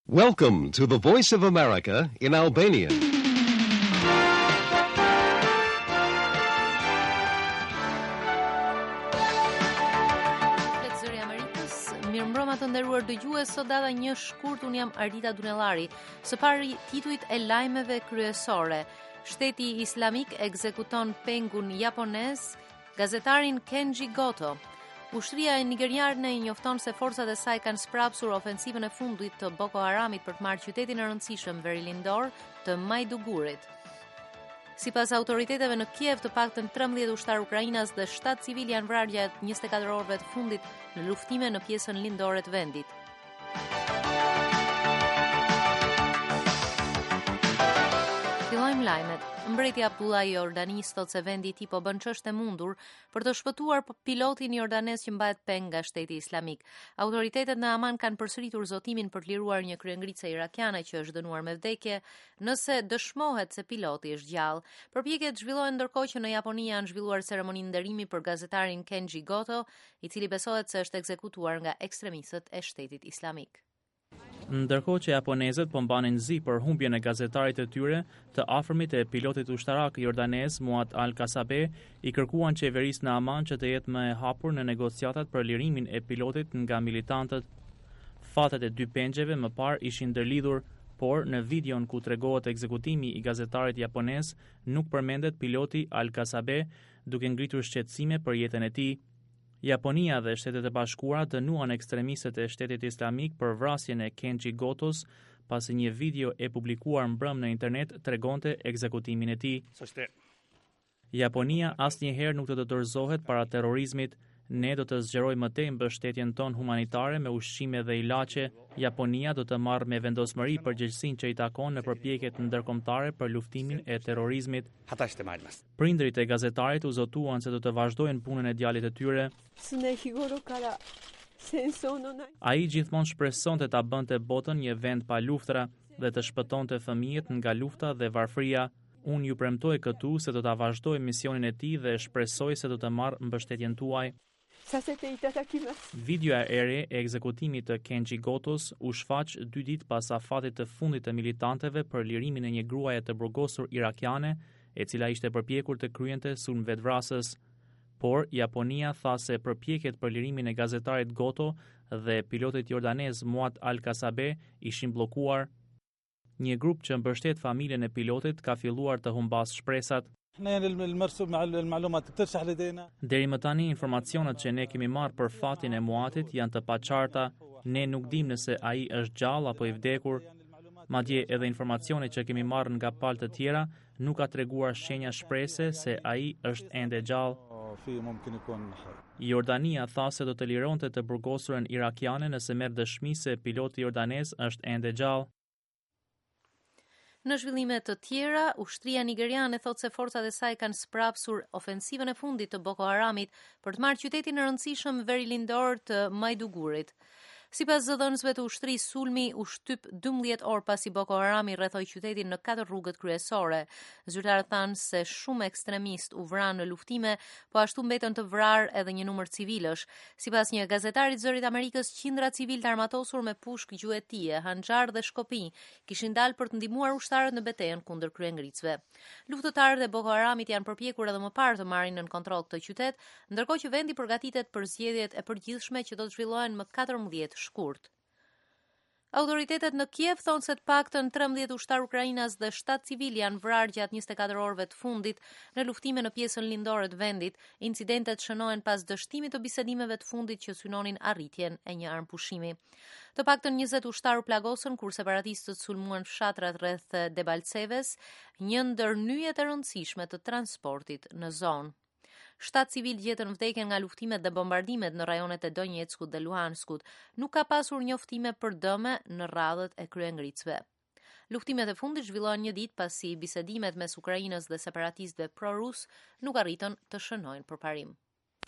Welcome to the Voice of America in Albanian. Zëri Amerikës, mirëmbrëma të nderuar dëgjues, sot data 1 shkurt, un jam Arita Dunellari. Së pari titujt e lajmeve kryesore. Shteti Islamik ekzekuton pengun japonez, gazetarin Kenji Goto. Ushtria e nigeriane i njofton se forcat e saj kanë sprapsur ofensivën e fundit të Boko Haramit për të marrë qytetin e rëndësishëm verilindor të Majdugurit. Sipas autoriteteve në Kiev, të paktën 13 ushtar ukrainas dhe 7 civil janë vrarë gjatë 24 orëve të fundit në luftime në pjesën lindore të vendit. Fillojmë lajmet. Mbreti Abdullah i Jordanis thot se vendi i tij po bën çështë e mundur për të shpëtuar pilotin jordanes që mbahet peng nga Shteti Islamik. Autoritetet në Aman kanë përsëritur zotimin për të liruar një kryengritse irakiane që është dënuar me vdekje, nëse dëshmohet se piloti është gjallë. Përpjekjet zhvillohen ndërkohë që në Japoni janë zhvilluar ceremoninë nderimi për gazetarin Kenji Goto, i cili besohet se është ekzekutuar nga ekstremistët e Shtetit Islamik. Ndërkohë që japonezët po mbanin zi për humbjen e gazetarit të tyre të afërmit e pilotit ushtarak jordanez Muad Al-Kasabe, i kërkuan qeverisë në Aman që të jetë më e hapur në negociatat për lirimin e pilotit nga militantët. Fatet e dy pengjeve më parë ishin ndërlidhur, por në videon ku tregohet ekzekutimi i gazetarit japonez nuk përmendet piloti Al-Kasabe, duke ngritur shqetësime për jetën e tij. Japonia dhe Shtetet e Bashkuara dënuan ekstremistët e Shtetit Islamik për vrasjen e Kenji Gotos, pasi një video e publikuar mbrëm në internet tregonte ekzekutimin e tij. Japonia asnjëherë nuk do të dorëzohet para terrorizmit. Ne do të zgjerojmë më tej mbështetjen tonë humanitare me ushqime dhe ilaçe. Japonia do të marrë me vendosmëri përgjegjësinë që i takon në përpjekjet ndërkombëtare për luftimin e terrorizmit. Prindërit e gazetarit u zotuan se do të vazhdojnë punën e djalit të tyre. Ai gjithmonë shpresonte ta bënte botën një vend pa luftra dhe të shpëtonte fëmijët nga lufta dhe varfëria. Unë ju premtoj këtu se do ta vazhdoj misionin e tij dhe shpresoj se do të marr mbështetjen tuaj. Videoja e re e ekzekutimit të Kenji Gotos u shfaq 2 ditë pas afatit të fundit të militantëve për lirimin e një gruaje të burgosur irakiane, e cila ishte përpjekur të kryente sulm vetvrasës. Por Japonia tha se përpjekjet për lirimin e gazetarit Goto dhe pilotit jordanez Muad Al-Kasabe ishin bllokuar. Një grup që mbështet familjen e pilotit ka filluar të humbas shpresat. Deri më tani informacionet që ne kemi marrë për fatin e Muadit janë të paqarta. Ne nuk dimë nëse ai është gjallë apo i vdekur. Madje edhe informacionet që kemi marrë nga palë të tjera nuk ka treguar shenja shprese se ai është ende gjallë. Jordania tha se do të lironte të burgosurën irakiane nëse merr dëshmi se piloti jordanez është ende gjallë. Në zhvillime të tjera, ushtria nigeriane thot se forcat e saj kanë sprapsur ofensivën e fundit të Boko Haramit për të marrë qytetin e rëndësishëm verilindor të Majdugurit. Sipas zëdhënësve të ushtrisë, sulmi u shtyp 12 orë pasi Boko Harami rrethoi qytetin në 4 rrugët kryesore. Zyrtarët thanë se shumë ekstremist u vranë në luftime, po ashtu mbetën të vrarë edhe një numër civilësh. Sipas një gazetari të Zërit Amerikës, qindra civil të armatosur me pushkë gjuetie, hanxhar dhe shkopi kishin dalë për të ndihmuar ushtarët në betejën kundër kryengritsve. Luftëtarët e Boko Haramit janë përpjekur edhe më parë të marrin në kontroll këtë qytet, ndërkohë që vendi përgatitet për zgjedhjet e përgjithshme që do të zhvillohen më 14 shkurt. Autoritetet në Kiev thonë se të paktën 13 ushtar ukrainas dhe 7 civil janë vrarë gjatë 24 orëve të fundit në luftime në pjesën lindore të vendit. Incidentet shënohen pas dështimit të bisedimeve të fundit që synonin arritjen e një armpushimi. Të paktën 20 ushtar u plagosën kur separatistët sulmuan fshatrat rreth Debaltseves, një ndër nyjet e rëndësishme të transportit në zonë. 7 civil gjetën vdekjen nga luftimet dhe bombardimet në rajonet e Donjeckut dhe Luhanskut. Nuk ka pasur njoftime për dëme në radhët e kryengritsve. Luftimet e fundit zhvillohen një ditë pasi bisedimet mes Ukrainës dhe separatistëve pro-rus nuk arritën të shënojnë përparim.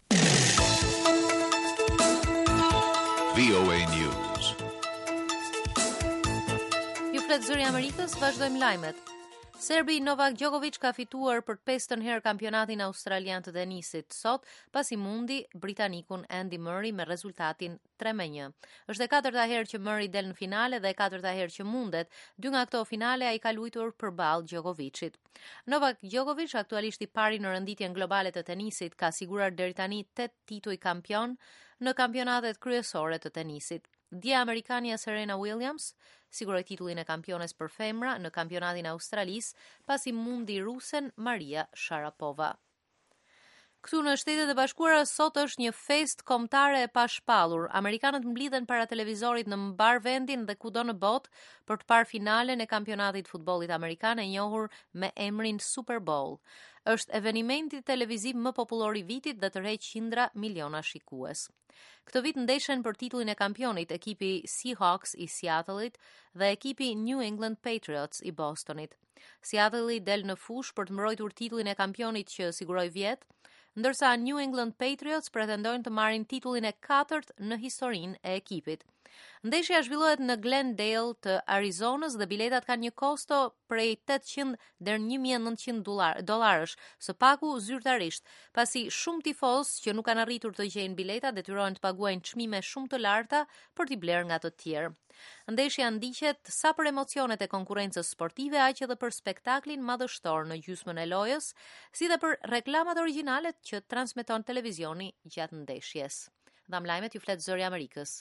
VOA News. Ju flet Zëri Amerikës, vazhdojmë lajmet. Serbi Novak Djokovic ka fituar për 5th herë kampionatin australian të tenisit sot, pasi mundi britanikun Andy Murray me rezultatin 3-1. Është e 4-ta herë që Murray del në finale dhe e 4-ta herë që mundet. 2 nga këto finale ai ka luajtur përballë Djokovicit. Novak Djokovic, aktualisht i pari në renditjen globale të tenisit, ka siguruar deri tani 8 tituj kampion në kampionatet kryesore të tenisit. Dje Amerikania Serena Williams siguroi titullin e kampiones për femra në kampionatin e Australisë, pasi mundi rusen Maria Sharapova. Këtu në Shtetet e Bashkuara sot është një fest kombëtare e pashpallur. Amerikanët mblidhen para televizorit në mbar vendin dhe kudo në botë për të parë finalen e kampionatit futbollit amerikan e njohur me emrin Super Bowl. Është evenimenti televiziv më popullor i vitit dhe tërheq qindra miliona shikues. Këtë vit ndeshen për titullin e kampionit ekipi Seahawks i Seattle-it dhe ekipi New England Patriots i Bostonit. Seattle del në fushë për të mbrojtur titullin e kampionit që siguroi vjet, ndërsa New England Patriots pretendojnë të marrin titullin e 4 në historinë e ekipit. Ndeshja zhvillohet në Glendale të Arizonës dhe biletat kanë një kosto prej $800 deri $1,900, së paku zyrtarisht, pasi shumë tifoz që nuk kanë arritur të gjejnë bileta detyrohen të paguajnë çmime shumë të larta për t'i blerë nga të tjerë. Ndeshja ndiqet sa për emocionet e konkurrencës sportive, aq edhe për spektaklin madhështor në gjysmën e lojës, si dhe për reklamat origjinale që transmeton televizioni gjatë ndeshjes. Dham lajmet ju flet Zëri Amerikës.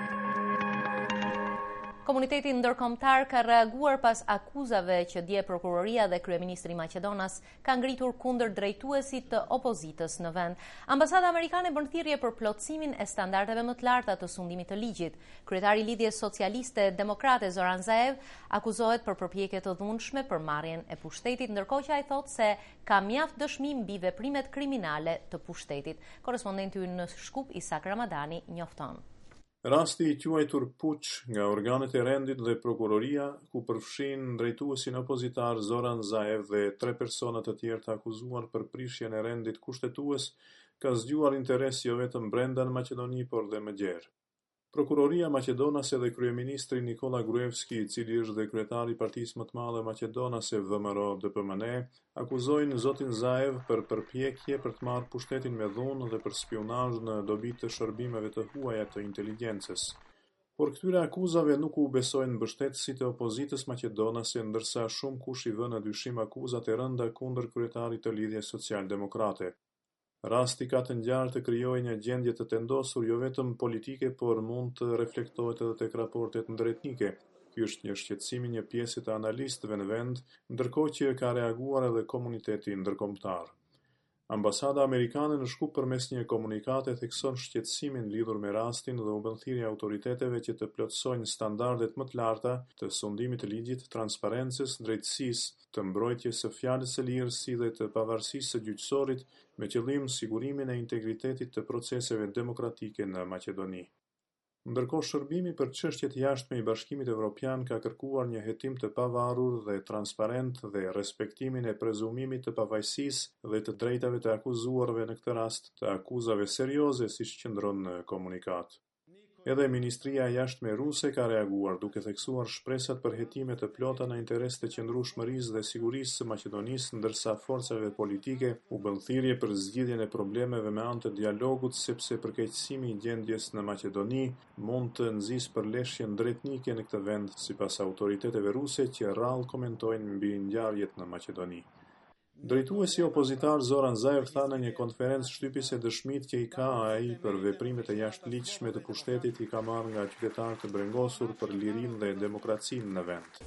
Komuniteti ndërkombëtar ka reaguar pas akuzave që dje prokuroria dhe kryeministri i Maqedonas ka ngritur kundër drejtuesit të opozitës në vend. Ambasada amerikane bën thirrje për plotësimin e standardeve më të larta të sundimit të ligjit. Kryetari i Lidhjes Socialiste Demokrate Zoran Zaev akuzohet për përpjekje të dhunshme për marrjen e pushtetit, ndërkohë që ai thotë se ka mjaft dëshmi mbi veprimet kriminale të pushtetit. Korrespondenti ynë në Shkup Isak Ramadani njofton. Rasti i quajtur puç nga organet e rendit dhe prokuroria, ku përfshin drejtuesin opozitar Zoran Zaev dhe 3 persona të tjerë të akuzuar për prishjen e rendit kushtetues, ka zgjuar interes jo vetëm brenda në Maqedoni, por dhe më gjerë. Prokuroria maqedonase dhe kryeministri Nikola Gruevski, i cili është dhe kryetari i partisë më të madhe maqedonase VMRO-DPMNE, akuzojnë zotin Zaev për përpjekje për të marrë pushtetin me dhunë dhe për spionazh në dobi të shërbimeve të huaja të inteligjencës. Por këtyre akuzave nuk u besojnë mbështetësit e opozitës maqedonase, ndërsa shumë kush i vënë në dyshim akuzat e rënda kundër kryetarit të Lidhjes Social-Demokrate. Rasti ka të ngjarë të krijojë një gjendje të tendosur jo vetëm politike, por mund të reflektohet edhe tek raportet ndërtetnike. Ky është një shqetësim i një pjese të analistëve në vend, ndërkohë që ka reaguar edhe komuniteti ndërkombëtar. Ambasada amerikane në Shkup përmes një komunikate thekson shqetësimin lidhur me rastin dhe u bën thirrje autoriteteve që të plotësojnë standardet më të larta të sundimit të ligjit, transparencës, drejtësisë, të mbrojtjes së fjalës së lirë si dhe të pavarësisë së gjyqësorit me qëllim sigurimin e integritetit të proceseve demokratike në Maqedoni. Ndërkohë shërbimi për çështjet jashtme i Bashkimit Evropian ka kërkuar një hetim të pavarur dhe transparent dhe respektimin e prezumimit të pavajësisë dhe të drejtave të akuzuarve në këtë rast, të akuzave serioze siç qëndron në komunikat. Edhe Ministria e Jashtme ruse ka reaguar duke theksuar shpresat për hetime të plota në interes të qëndrueshmërisë dhe sigurisë së Maqedonisë, ndërsa forcave politike u bën thirrje për zgjidhjen e problemeve me anë të dialogut, sepse përkeqësimi i gjendjes në Maqedoni mund të nxjisë përleshjen drejtnike në këtë vend, sipas autoriteteve ruse që rrallë komentojnë mbi ngjarjet në Maqedoni. Drejtuesi opozitar Zoran Zaev tha në një konferencë shtypise dëshmitë që i ka ai për veprimet e jashtëligjshme të pushtetit i ka marrë nga qytetarë të brengosur për lirinë dhe demokracinë në vend.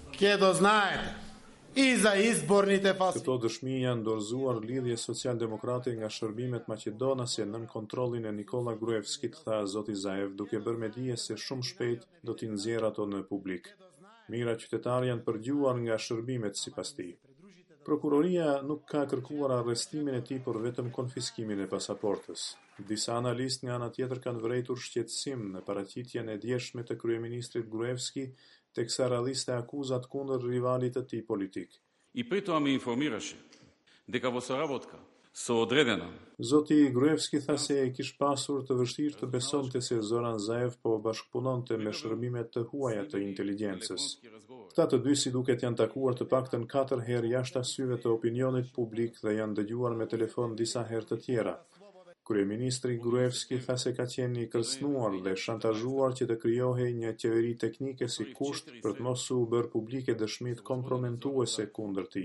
Këto dëshmi janë dorëzuar Lidhjes Social-Demokrate nga shërbimet maqedonase nën kontrollin e Nikola Gruevskit, tha zoti Zaev, duke bërë me dije se shumë shpejt do t'i nxjerrë ato në publik. Mira qytetarë janë përgjuar nga shërbimet sipas tij. Prokuroria nuk ka kërkuar arrestimin e tij, por vetëm konfiskimin e pasaportës. Disa analistë nga ana tjetër kanë vërejtur shqetësim në paraqitjen e djeshme të kryeministrit Gruevski, teksa radhiste akuzat kundër rivalit të tij politik. И при това ме информираше дека во соработка со одредена. Zoti Gruevski tha se e kish pasur të vështirë të besonte se Zoran Zaev po bashkëpunonte me shërbimet të huaja të inteligjencës. Këta të dy si duket janë takuar të paktën 4 herë jashtë syve të opinionit publik dhe janë dëgjuar me telefon disa herë të tjera. Kryeministri Gruevski tha se ka qenë i kërcënuar dhe shantazhuar që të krijohej një qeveri teknike si kusht për të mos u bërë publike dëshmitë kompromentuese kundër tij.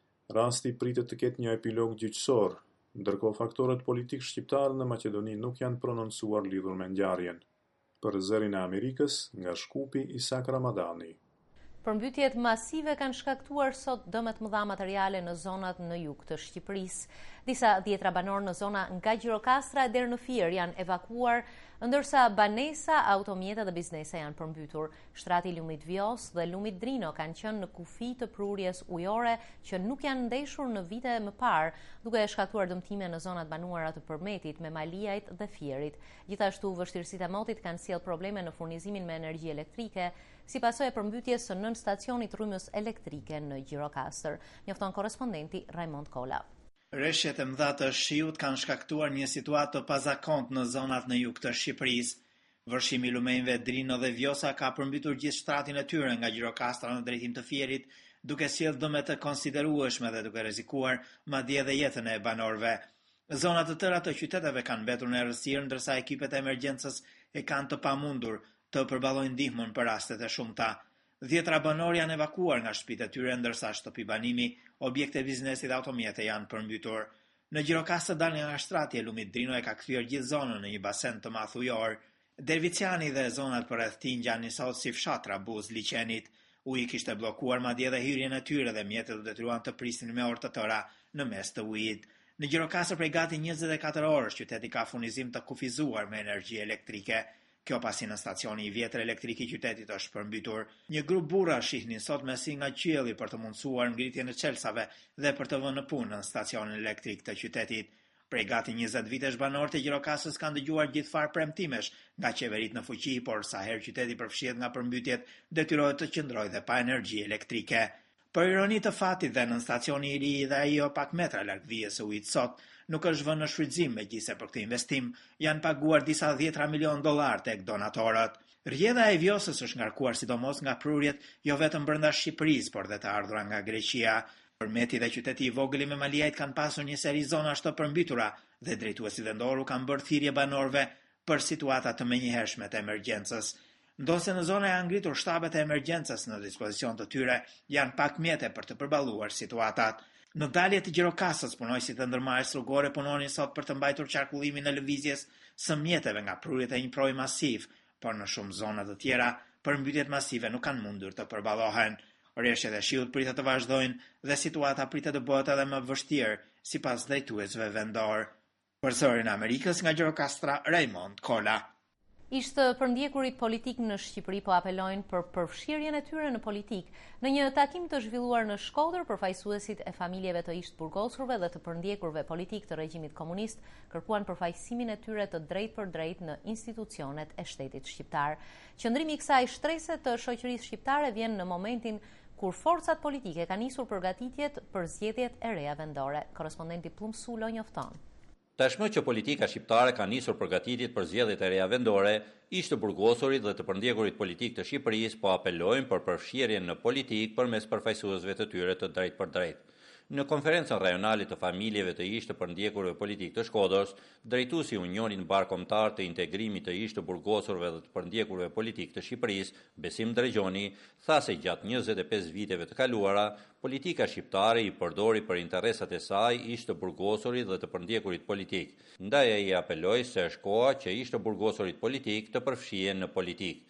Rasti pritet të ketë një epilog gjyqësor, ndërkohë faktorët politikë shqiptarë në Maqedoni nuk janë prononcuar lidhur me ngjarjen. Për Zërin e Amerikës, nga Shkupi, Isak Ramadani. Përmbytjet masive kanë shkaktuar sot dëme të mëdha materiale në zonat në jug të Shqipërisë. Disa dhjetra banorë në zona nga Gjirokastra deri në Fier janë evakuar, ndërsa banesa, automjete dhe biznese janë përmbytur. Shtrati i lumit Vjos dhe lumit Drino kanë qenë në kufi të prurjes ujore që nuk janë ndeshur në vite më parë, duke shkaktuar dëmtime në zonat banuara të Përmetit, Memaliajt dhe Fierit. Gjithashtu, vështirësitë e motit kanë sjellë probleme në furnizimin me energji elektrike, si pasojë e përmbytjes së nën stacionit rrymës elektrike në Gjirokastër, njofton korrespondenti Raimond Kolla. Rreshjet e mëdha të shiut kanë shkaktuar një situatë të pazakontë në zonat në jug të Shqipërisë. Vërshimi i lumenjve Drino dhe Vjosa ka përmbytur gjithë shtratin e tyre nga Gjirokastra në drejtim të Fierit, duke sjellë dëme të konsiderueshme dhe duke rrezikuar madje edhe jetën e banorëve. Zonat të tëra të qyteteve kanë mbetur në errësirë, ndërsa ekipet e emergjencës e kanë të pamundur të përballojnë ndihmën për rastet e shumta. Dhjetra banor janë evakuar nga shtëpitë e tyre, ndërsa shtëpi banimi, objekte biznesi dhe automjete janë përmbytur. Në Gjirokastër dalja nga shtrati e lumit Drino e ka kthyer gjithë zonën në një basen të madh ujor. Derviciani dhe zonat përreth tij ngjanin sot si fshatra buz liçenit. Uji kishte bllokuar madje edhe hyrjen e tyre dhe mjetet u detyruan të prisnin me orë të tëra në mes të ujit. Në Gjirokastër prej gati 24 orësh qyteti ka furnizim të kufizuar me energji elektrike. Kjo pasi në stacioni i vjetër elektrik i qytetit është përmbytur. Një grup burra shihnin sot mesi nga qielli për të mundësuar ngritjen e çelësave dhe për të vënë në punë në stacionin elektrik të qytetit. Prej gati 20 vitesh banorët e Gjirokastrës kanë dëgjuar gjithfar premtimesh nga qeverit në fuqi, por sa herë qyteti përfshihet nga përmbytjet, detyrohet të qëndrojë dhe pa energji elektrike. Për ironi të fatit dhe në stacioni i ri dhe ajo pak metra larg vijës së ujit sot, nuk është vënë në shfrytëzim, megjithëse për këtë investim janë paguar disa $10 milion tek donatorët. Rrjedha e Vjosës është ngarkuar sidomos nga prurjet jo vetëm brenda Shqipërisë, por dhe të ardhura nga Greqia. Përmeti dhe qyteti i vogël i Memaliajt kanë pasur një seri zonash të përmbytura dhe drejtuesit vendoru kanë bërë thirrje banorëve për situata të menjëhershme të emergjencës. Ndonse në zonë janë ngritur shtabet e emergjencës në dispozicion të tyre, janë pak mjete për të përballuar situatat. Në dalje të Gjirokastrës, punojësit e ndërmarrjes rrugore punonin sot për të mbajtur qarkullimin e lëvizjes së mjeteve nga prurjet e një proji masiv, por në shumë zona të tjera, përmbytjet masive nuk kanë mundur të përballohen. Rreshjet e shiut pritet të vazhdojnë dhe situata pritet të bëhet edhe më vështirë, sipas drejtuesve vendor. Për Zërin e Amerikës nga Gjirokastra, Raimond Kolla. Ishte përndjekurit politik në Shqipëri po apelojnë për përfshirjen e tyre në politik. Në një takim të zhvilluar në Shkodër, përfaqësuesit e familjeve të ish burgosurve dhe të përndjekurve politik të regjimit komunist kërkuan përfaqësimin e tyre të drejt për drejt në institucionet e shtetit shqiptar. Qëndrimi i kësaj shtrese të shoqërisë shqiptare vjen në momentin kur forcat politike kanë nisur përgatitjet për zgjedhjet e reja vendore. Korrespondenti Plum Sulo njofton. Tashmë që politika shqiptare ka nisur përgatitjet për zgjedhjet e reja vendore, ish të burgosurit dhe të përndjekurit politik të Shqipërisë po apelojnë për përfshirjen në politik përmes përfaqësuesve të tyre të drejt për drejt. Në konferencën rajonale të familjeve të ish të përndjekurve politik të Shkodrës, drejtuesi i Unionit Mbarkombëtar të Integrimit të ish të burgosurve dhe të përndjekurve politik të Shqipërisë, Besim Dregjoni, tha se gjatë 25 viteve të kaluara, politika shqiptare i përdori për interesat e saj ish të burgosurit dhe të përndjekurit politik. Ndaj ai apeloi se është koha që ish të burgosurit politik të përfshihen në politik.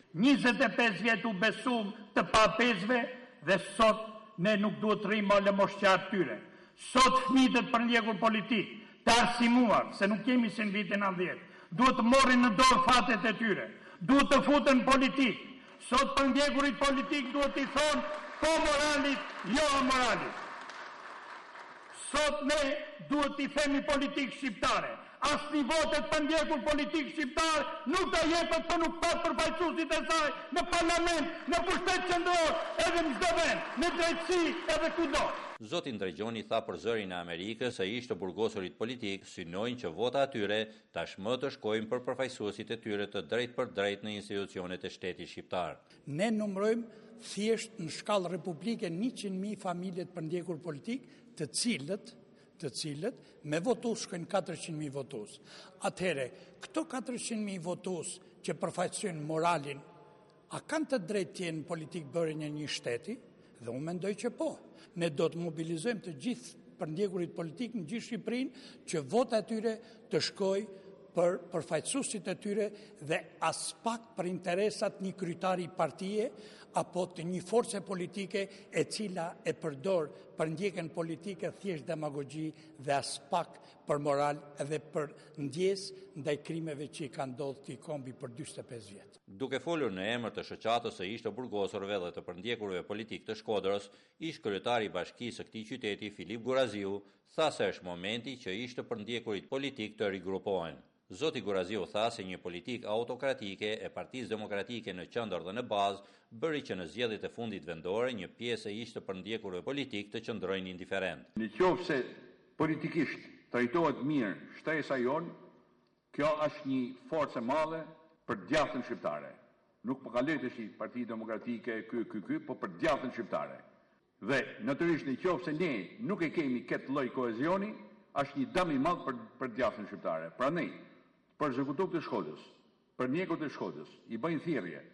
25 vjet u besum të papezve dhe sot ne nuk duhet të rrimë më lëmoshqar tyre. Sot fëmijët e përndjekur politik, të arsimuar, se nuk kemi si në vitin 90, duhet të morrin në dorë fatet e tyre, duhet të futen politik. Sot përndjekurit politik duhet i thonë po moralit, jo amoralit. Sot ne duhet i themi politik shqiptare. Asnjë votet përndjekur politik shqiptar nuk do jepet për nuk pat përfaqësuesit e saj në parlament, në pushtet qendror, edhe në çdo vend, në drejtësi edhe kudo. Zoti Dregjoni tha për Zërin e Amerikës se ish të burgosurit politik synojnë që vota atyre tashmë të shkojnë për përfaqësuesit e tyre të drejt për drejt në institucionet e shtetit shqiptar. Ne numërojmë thjesht në shkallë republike 100.000 familje të përndjekur politik, të cilët me votus shkojnë 400.000 votus. Atëhere, këto 400.000 votus që përfaqësojnë moralin, a kanë të drejtë të jenë politik bërë një shteti? Dhe unë mendoj që po. Ne do të mobilizojmë të gjithë përndjekurit politik në gjithë Shqipërinë që vota e tyre të shkojë për përfaqësuesit e tyre dhe as pak për interesat një kryetari partije apo të një force politike e cila e përdor për ndjekjen politike thjesht demagogji dhe as pak për moral edhe për ndjes ndaj krimeve që i kanë ndodhur këtij kombi për 45 vjet. Duke folur në emër të shoqatës së ish të burgosorëve dhe të përndjekurve politik të Shkodrës, ish kryetari i bashkisë së këtij qyteti Filip Guraziu tha se është momenti që ish të përndjekurit politik të rigrupohen. Zoti Guraziu tha se një politik autokratike e Partisë Demokratike në qendër dhe në bazë bëri që në zgjedhjet e fundit vendore një pjesë e ish të përndjekurve politik të qëndrojnë indiferent. Nëse politikisht trajtohet mirë shtesa jonë, kjo është një forcë e madhe për djathtën shqiptare. Nuk po ka letësh i Partia Demokratike ky, po për djathtën shqiptare. Dhe natyrisht nëse ne nuk e kemi këtë lloj kohezioni, është një dëm i madh për djathtën shqiptare. Prandaj, për ekzekutorët e Shkodrës, për ndjekut e Shkodrës, i bëjnë thirrje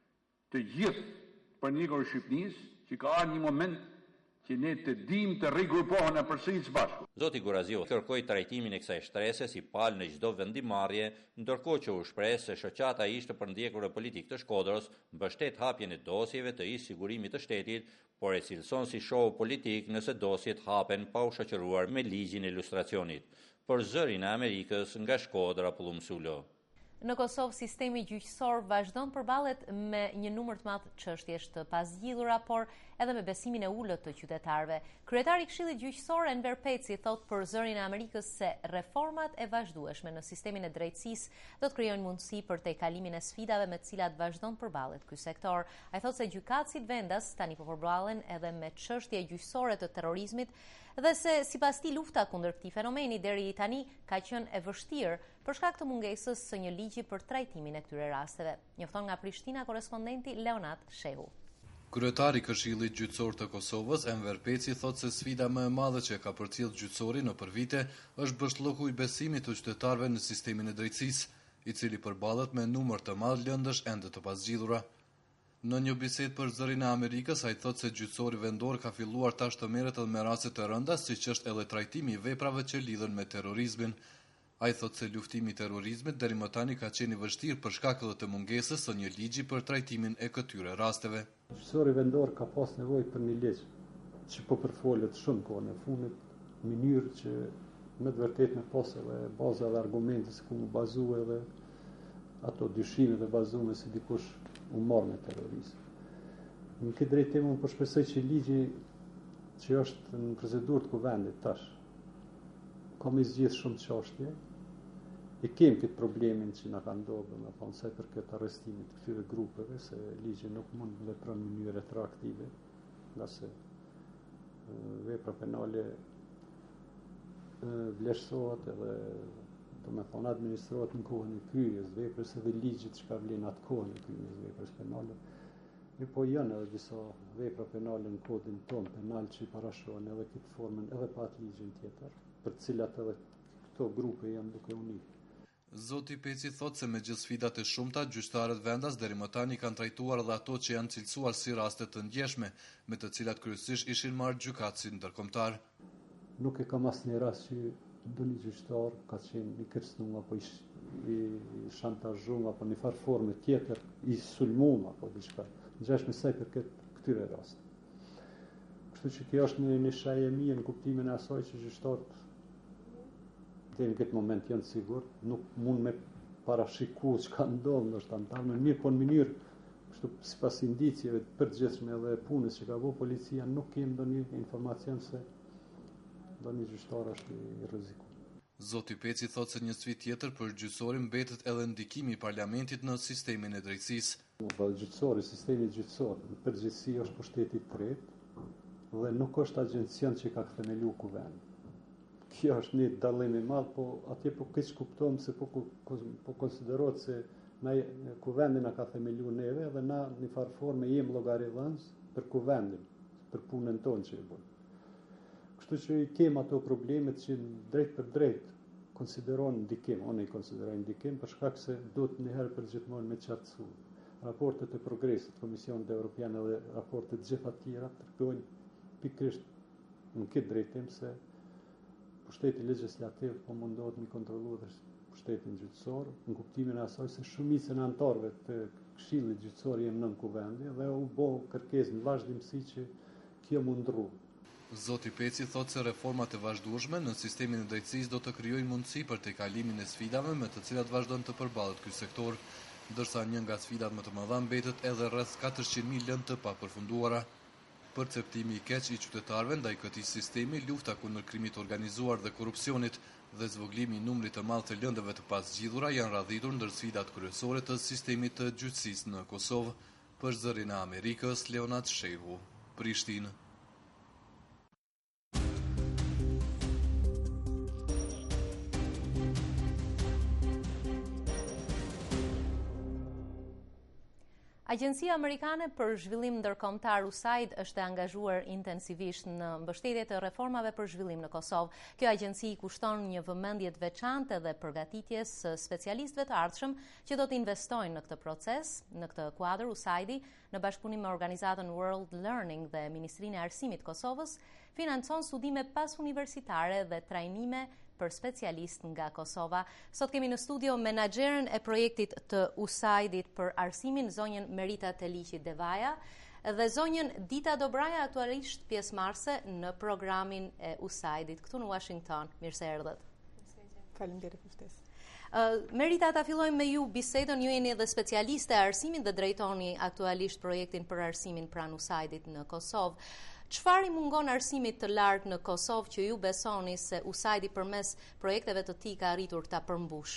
të gjithë për ndjekut e Shqipërisë që ka ardhur një moment që ne të dimë të rigrupohen përsëri së bashku. Zoti Guraziu kërkoi trajtimin e kësaj shtrese si palë në çdo vendimarrje, ndërkohë që u shpreh se shoqata ish të përndjekurve politik të Shkodrës mbështet hapjen e dosjeve të ish sigurimit të shtetit, por e cilëson si show politik nëse dosjet hapen pa u shoqëruar me ligjin e lustracionit. Për Zërin e Amerikës nga Shkodra, Pullum Sulo. Në Kosovë, sistemi gjyqësor vazhdon përballet me një numër të madh çështjesh të pazgjidhura, por edhe me besimin e ulët të qytetarëve. Kryetari i Këshillit Gjyqësor Enver Peci thot për Zërin e Amerikës se reformat e vazhdueshme në sistemin e drejtësisë do të krijojnë mundësi për tejkalimin e sfidave me të cilat vazhdon përballet ky sektor. Ai thot se gjykatësit vendas tani po përballen edhe me çështje gjyqësore të terrorizmit dhe se sipas tij lufta kundër këtij fenomeni deri tani ka qenë e vështirë për shkak të mungesës së një ligji për trajtimin e këtyre rasteve. Njofton nga Prishtina korrespondenti Leonat Shehu. Kryetari i Këshillit Gjyqësor të Kosovës, Enver Peci, thotë se sfida më e madhe që ka përcjell gjyqësori nëpër vite është bështllëku i besimit të qytetarëve në sistemin e drejtësisë, i cili përballet me numër të madh lëndësh ende të pazgjidhura. Në një bisedë për Zërin e Amerikës, ai thotë se gjyqësori vendor ka filluar tash të merret edhe me raste të rënda, siç është edhe trajtimi i veprave që lidhen me terrorizmin. Ai thotë se luftimi i terrorizmit deri më tani ka qenë i vështirë për shkak të mungesës së një ligji për trajtimin e këtyre rasteve. Gjyqësori vendor ka pas nevojë për një ligj që po përfolet shumë kohë në fundit, në mënyrë që me të vërtetë me pas edhe baza dhe argumente se ku u bazua edhe ato dyshime dhe bazume se dikush u marrë me terrorizëm. Në këtë drejtim unë shpresoj që ligji që është në procedurë të kuvendit tash ka me zgjidhë shumë çështje. E kemi këtë problemin që na ka ndodhur, me thonë se për këtë arrestimit të këtyre grupeve, se ligji nuk mund të vepron në mënyrë retroaktive, nga se vepra penale vlerësohet edhe do me thonë administrohet në kohën e kryerjes veprës edhe ligjit që ka vlen atë kohën e kryerjes veprës penale. Po janë edhe disa vepra penale në kodin ton penal që i parashohen edhe këtë formën edhe pa atë ligjin tjetër, për të cilat edhe këto grupe janë duke u nis. Zoti Peci thotë se me gjithë sfidat e shumta, gjyqtarët vendas deri më tani kanë trajtuar edhe ato që janë cilësuar si raste të ndjeshme, me të cilat kryesisht ishin marrë gjykatësit ndërkombëtar. Nuk e kam asnjë rast që ndonjë gjyqtar ka qenë i kërcënuar apo i shantazhuar apo në farë forme tjetër i sulmuar apo diçka. Ngjashme sa për këtyre raste. Kështu që kjo është një shajë e mirë në kuptimin e asaj që gjyqtarët deri në këtë moment janë sigurt, nuk mund me parashikuar çka ndodh, ndoshta në mirë, po në mënyrë kështu sipas indicieve të përgjithshme dhe punës që ka bërë policia, nuk kemi ndonjë informacion se ndonjë gjyqtar është i rrezikuar. Zoti Peci thotë se një sfidë tjetër për gjyqësorin mbetet edhe ndikimi i parlamentit në sistemin e drejtësisë. Gjyqësori, sistemi gjyqësor, në përgjithësi është pushteti i tretë dhe nuk është agjencion që ka themeluar kuvendi. Kjo është një dallim i madh, po atje po keq kuptojmë se po konsiderohet se Kuvendi na ka themelu neve dhe na një farë forme jem llogaridhënës për kuvendin, për punën tonë që e bën. Kështu që i kem ato problemet që drejt për drejt konsideron ndikim, unë i konsideroj ndikim për shkak se duhet një herë për gjithmonë me qartësu. Raportet e progresit, Komisionit Evropian dhe raportet gjitha tjera tregojnë pikërisht në këtë drejtim se pushteti legjislativ po mundohet mi kontrollu dhe pushtetin gjyqësor, në kuptimin e asaj se shumicën e anëtarëve të Këshillit Gjyqësor janë nën kuvendi dhe u bë kërkesë në vazhdimsi që kjo mundru. Zoti Peci thot se reformat e vazhdueshme në sistemin e drejtësisë do të krijojnë mundësi për tejkalimin e sfidave me të cilat vazhdon të përballet ky sektor, ndërsa një nga sfidat më të mëdha mbetet edhe rreth 400.000 lëndë të papërfunduara. Perceptimi i keq i qytetarëve ndaj këtij sistemi, lufta kundër krimit organizuar dhe korrupsionit dhe zvoglimi i numrit të madh të lëndëve të pasgjidhura janë radhitur ndër sfidat kryesore të sistemit të gjyqësisë në Kosovë. Për Zërin e Amerikës, Leonard Shehu, Prishtinë. Agjencia Amerikane për Zhvillim Ndërkombëtar USAID është angazhuar intensivisht në mbështetje të reformave për zhvillim në Kosovë. Kjo agjenci i kushton një vëmendje të veçantë dhe përgatitjes së specialistëve të ardhshëm që do të investojnë në këtë proces. Në këtë kuadër USAID, në bashkëpunim me organizatën World Learning dhe Ministrinë e Arsimit të Kosovës, financon studime pas-universitare dhe trajnime për specialist nga Kosova. Sot kemi në studio menaxherën e projektit të USAID-it për arsimin, zonjën Merita Teliqi Devaja dhe zonjën Dita Dobraja, aktualisht pjesëmarrëse në programin e USAID-it këtu në Washington. Mirë se erdhët. Faleminderit për ftesë. Merita, ta fillojmë me ju bisedën. Ju jeni edhe specialiste e arsimit dhe drejtoni aktualisht projektin për arsimin pranë USAID-it në Kosovë. Çfarë i mungon arsimit të lartë në Kosovë që ju besoni se USAID-i përmes projekteve të tij ka arritur ta përmbush?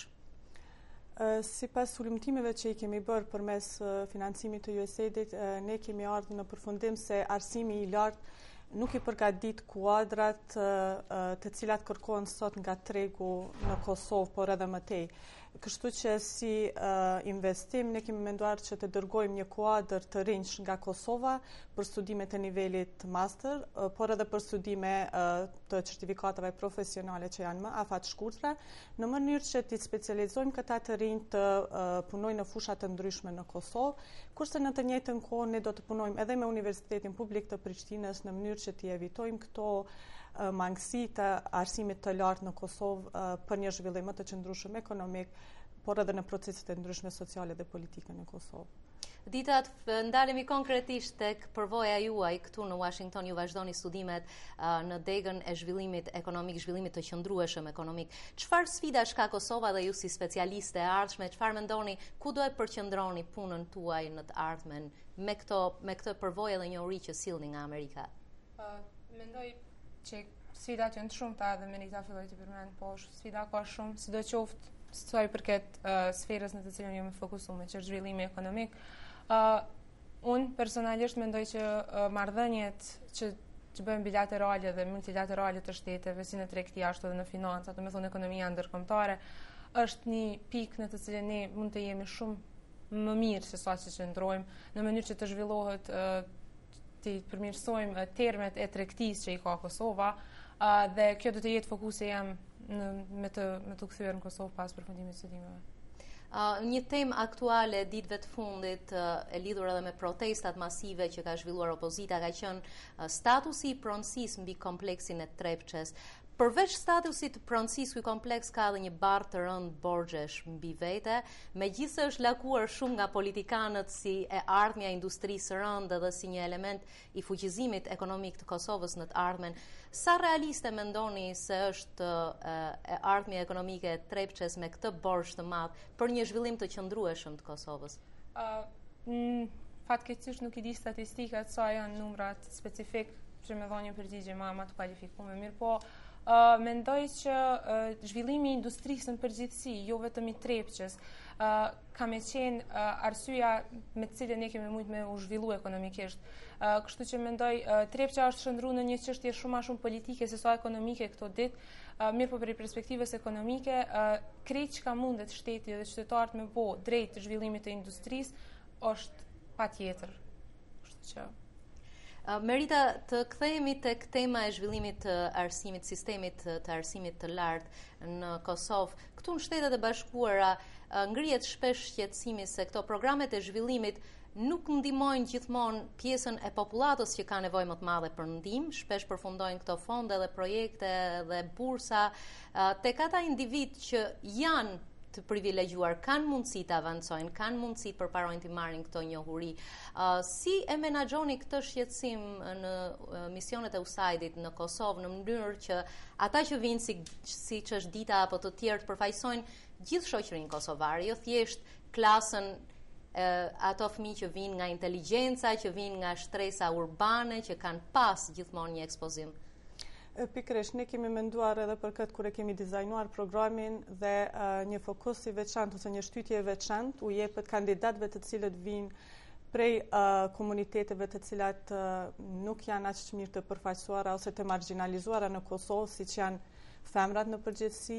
Sipas sulmtimeve që i kemi bërë përmes financimit të USAID-it, ne kemi ardhur në përfundim se arsimi i lartë nuk i përgatit kuadrat të cilat kërkohen sot nga tregu në Kosovë, por edhe më tej. Kështu që si investim ne kemi menduar që të dërgojmë një kuadër të rinj nga Kosova për studime të nivelit master, por edhe për studime të certifikatave profesionale që janë më afat shkurtra, në mënyrë që të specializojmë këta të rinj të punojnë në fusha të ndryshme në Kosovë, kurse në të njëjtën kohë ne do të punojmë edhe me Universitetin Publik të Prishtinës në mënyrë që të evitojmë këto mangësi të arsimit të lartë në Kosovë për një zhvillim më të qëndrueshëm ekonomik, por edhe në proceset e ndryshme sociale dhe politike në Kosovë. Dita, ndalemi konkretisht tek përvoja juaj këtu në Washington. Ju vazhdoni studimet në degën e zhvillimit ekonomik, zhvillimit të qëndrueshëm ekonomik. Çfarë sfidash ka Kosova dhe ju si specialiste e ardhshme? Çfarë mendoni, ku do e përqendroni punën tuaj në të ardhmen me këtë përvojë dhe njohuri që sillni nga Amerika? Mendoj që sfidat janë shumëta dhe Merita filloi të përmend, po sfida ka shumë, sidoqoftë sa i përket sferës në të cilën jemi fokusuar, që është zhvillimi ekonomik. Unë personalisht mendoj që marrëdhëniet që bëjmë bilaterale dhe multilaterale të shteteve, si në tregti ashtu edhe në financa, do të thonë ekonomia ndërkombëtare, është një pikë në të cilën ne mund të jemi shumë më mirë se sa që qëndrojmë, në mënyrë që të zhvillohet të përmirësojmë termet e tregtisë që i ka Kosova, dhe kjo do të jetë fokusi jam me të kthyer në Kosovë pas përfundimit të studimeve. Një temë aktuale ditëve të fundit e lidhur edhe me protestat masive që ka zhvilluar opozita ka qenë statusi i pronësisë mbi kompleksin e Trepçes. Përveç statusit të pronësisë, ky kompleks ka edhe një barë të rënd borxhesh mbi vete, megjithëse është lakuar shumë nga politikanët si e ardhmja e industrisë së rëndë dhe si një element i fuqizimit ekonomik të Kosovës në të ardhmen. Sa realiste mendoni se është e ardhmja ekonomike e Trepçes me këtë borxh të madh për një zhvillim të qëndrueshëm të Kosovës? Fatkeqësisht nuk i di statistikat sa janë numrat specifik që më dhoni një përgjigje më të kualifikuar, mirë po mendoj që zhvillimi i industrisë në përgjithësi, jo vetëm i trepçes, ka me qenë arsyeja me të cilën ne kemi mujt me u zhvillu ekonomikisht. Kështu që mendoj trepçja është shndruar në një çështje shumë më shumë politike se sa ekonomike këto ditë. Mirë po prej perspektivës ekonomike, krejt çka mundet shteti dhe qytetarët me bo drejt zhvillimit të industrisë është patjetër. Kështu që Merita, të kthehemi tek tema e zhvillimit të arsimit, sistemit të arsimit të lartë në Kosovë. Këtu në Shtetet e Bashkuara ngrihet shpesh shqetësimi se këto programet e zhvillimit nuk ndihmojnë gjithmonë pjesën e popullatës që ka nevojë më të madhe për ndihmë, shpesh përfundojnë këto fonde dhe projekte dhe bursa tek ata individ që janë të privilegjuar, kanë mundësi të avancojnë, kanë mundësi të përparojnë të marrin këto njohuri. Si e menaxhoni këtë shqetësim në misionet e USAID-it në Kosovë në mënyrë që ata që vinë siç është Dita apo të tjerë të përfaqësojnë gjithë shoqërinë kosovare, jo thjesht klasën ato fëmijë që vinë nga inteligjenca, që vinë nga shtresa urbane, që kanë pas gjithmonë një ekspozim. Pikërisht, ne kemi menduar edhe për këtë kur e kemi dizajnuar programin dhe një fokus i veçantë ose një shtytje e veçantë u jepet kandidatëve të cilët vinë prej komuniteteve të cilat nuk janë aq mirë të përfaqësuara ose të marginalizuara në Kosovë, siç janë femrat në përgjithësi,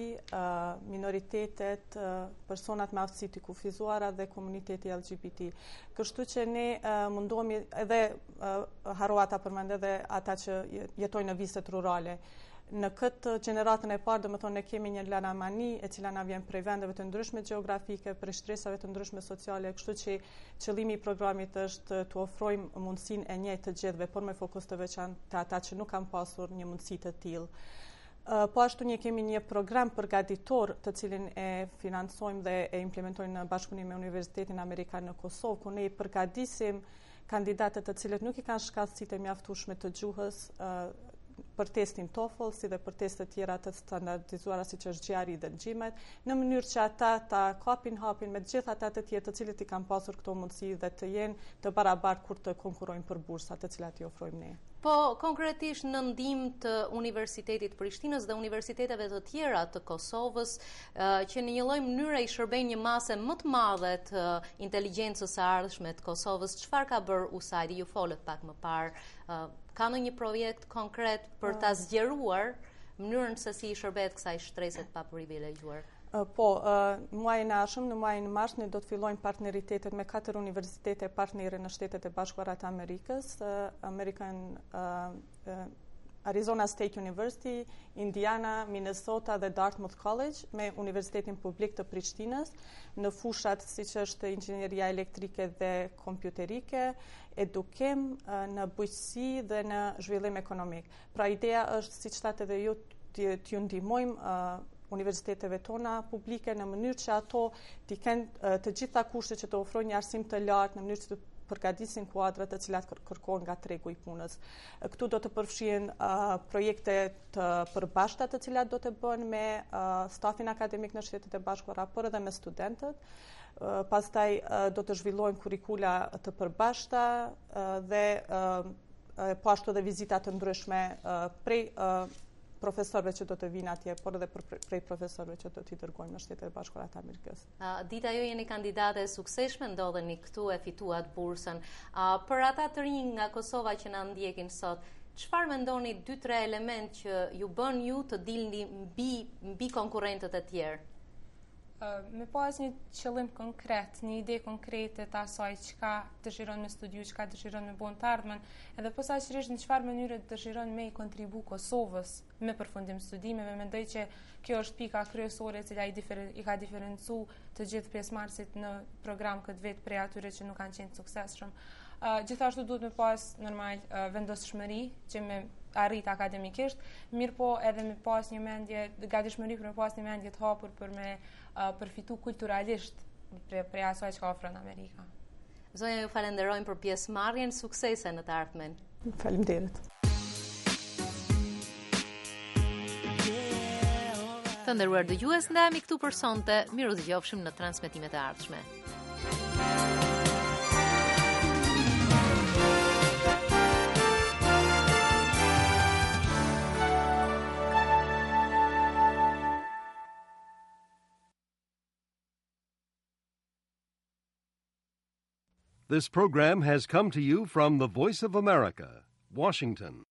minoritetet, personat me aftësi të kufizuara dhe komuniteti LGBT. Kështu që ne mundohemi edhe harrova ta përmend edhe ata që jetojnë në viset rurale. Në këtë gjeneratën e parë, domethënë ne kemi një lanamani e cila na vjen prej vendeve të ndryshme gjeografike, prej shtresave të ndryshme sociale, kështu që qëllimi i programit është të ofrojmë mundësinë e njëjtë të gjithëve, por me fokus të veçantë te ata që nuk kanë pasur një mundësi të tillë. Po ashtu ne kemi një program përgatitor të cilin e financojmë dhe e implementojmë në bashkëpunim me Universitetin Amerikan në Kosovë, ku ne i përgatisim kandidatët të cilët nuk i kanë shkallësitë e mjaftueshme të gjuhës për testin TOEFL, si dhe për testet tjera të standardizuara siç është GRE dhe GMAT, në mënyrë që ata ta kapin hapin me të gjithë ata të tjerë të cilët i kanë pasur këto mundësi dhe të jenë të barabartë kur të konkurrojnë për bursat të cilat i ofrojmë ne. Po, konkretisht në ndihmë të Universitetit Prishtinës dhe universiteteve të tjera të Kosovës, që në një lloj mënyre i shërbejnë një masë më të madhe të inteligjencës së ardhshme të Kosovës, çfarë ka bërë USAID? Ju folët pak më parë. Ka ndonjë projekt konkret për ta zgjeruar mënyrën se si i shërbehet kësaj shtrese të paprivilegjuar? Po, muajin e ardhshëm, në muajin mars, ne do të fillojmë partneritetet me 4 universitete partnere në Shtetet e Bashkuara të Amerikës, Arizona State University, Indiana, Minnesota dhe Dartmouth College me Universitetin Publik të Prishtinës në fushat siç është inxhinieria elektrike dhe kompjuterike, edukim, në bujqësi dhe në zhvillim ekonomik. Pra ideja është, siç thatë edhe ju, t'ju ndihmojmë universiteteve tona publike në mënyrë që ato t'i kenë të gjitha kushtet që të ofrojnë një arsim të lartë në mënyrë që të përgatisin kuadrat të cilat kërkohen nga tregu i punës. Këtu do të përfshihen projekte të përbashkëta të cilat do të bëhen me stafin akademik në Shtetet e Bashkuara, por edhe me studentët. Pastaj do të zhvillohen kurrikula të përbashkëta dhe po ashtu edhe vizita të ndryshme prej profesorëve që do të vinë atje, por edhe prej profesorëve që do t'i dërgojmë në Shtetet e Bashkuara të Amerikës. Dita, ju jeni kandidate e suksesshme, ndodheni këtu, e fituat bursën. Për ata të rinj nga Kosova që na ndjekin sot, çfarë mendoni 2-3 element që ju bën ju të dilni mbi konkurrentët e tjerë? Me pas një qëllim konkret, një ide konkrete të asaj çka dëshiron me studiu, çka dëshiron me bon të ardhmen, edhe posaçërisht në çfarë mënyre dëshiron me i kontribu Kosovës me përfundim studimeve. Mendoj që kjo është pika kryesore e cila i ka diferencu të gjithë pjesëmarrësit në program këtë vit prej atyre që nuk kanë qenë të suksesshëm. Gjithashtu duhet me pas normal vendosshmëri që me arrit akademikisht, mirë po edhe me pas një mendje, gatishmëri për me pas një mendje të hapur për me përfitu kulturalisht prej asaj që ka ofron Amerika. Zonja, ju falenderojmë për pjesëmarrjen, suksese në të ardhmen. Faleminderit. Të nderuar dëgjues, ndajemi këtu për sonte. Miru dëgjofshim në transmetimet e ardhshme. This program has come to you from the Voice of America, Washington.